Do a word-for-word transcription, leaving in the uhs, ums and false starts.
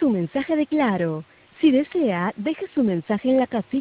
su mensaje de Claro. Si desea, deje su mensaje en la casilla